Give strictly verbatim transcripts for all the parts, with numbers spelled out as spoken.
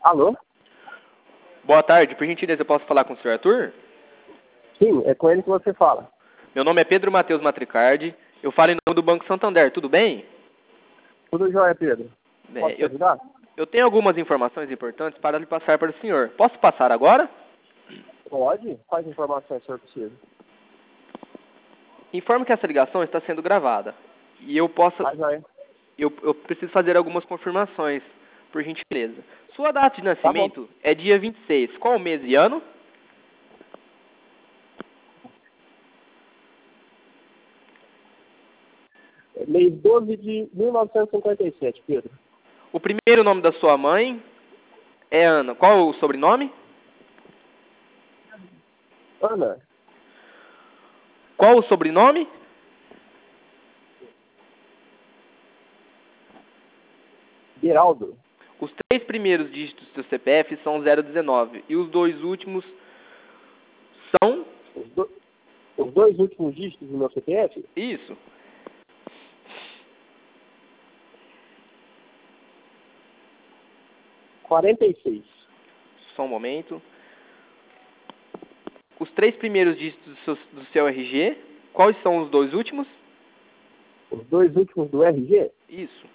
Alô? Boa tarde, por gentileza, eu posso falar com o senhor Arthur? Sim, é com ele que você fala. Meu nome é Pedro Matheus Matricardi, eu falo em nome do Banco Santander, tudo bem? Tudo jóia, Pedro? Posso É, te eu, ajudar? eu tenho algumas informações importantes para lhe passar para o senhor. Posso passar agora? Pode? Quais informações o senhor precisa? Informe que essa ligação está sendo gravada. E eu posso. Tá jóia. Eu, eu preciso fazer algumas confirmações, por gentileza. Sua data de Tá bom. nascimento é dia vinte e seis. Qual o mês e ano? É mês doze de mil novecentos e cinquenta e sete, Pedro. O primeiro nome da sua mãe é Ana. Qual o sobrenome? Ana, Qual o sobrenome? Geraldo. Os três primeiros dígitos do C P F são zero dezenove. E os dois últimos são... Os, do... Os dois últimos dígitos do meu C P F? Isso. quarenta e seis. Só um momento. Os três primeiros dígitos do seu, do seu R G. Quais são os dois últimos? Os dois últimos do R G? Isso.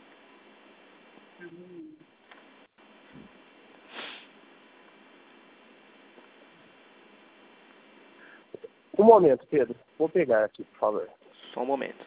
Um momento, Pedro. Vou pegar aqui, por favor. Só um momento.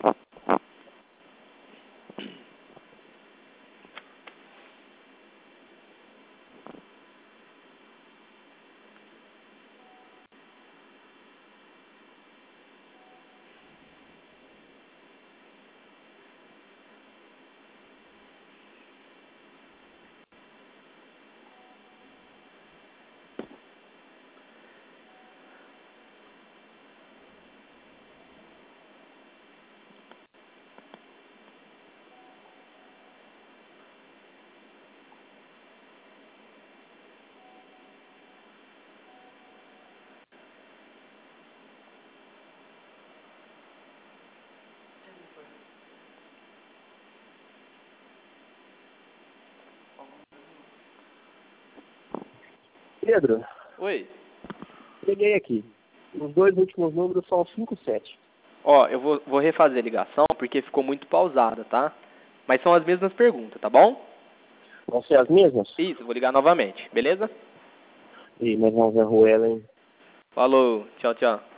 Pedro, Oi. peguei aqui. Os dois últimos números são cinco sete. Ó, eu vou, vou refazer a ligação porque ficou muito pausada, tá? Mas são as mesmas perguntas, tá bom? Vão ser as mesmas? Isso, vou ligar novamente, beleza? Ih, mas vamos ver a Ruela, hein? Falou, tchau, tchau.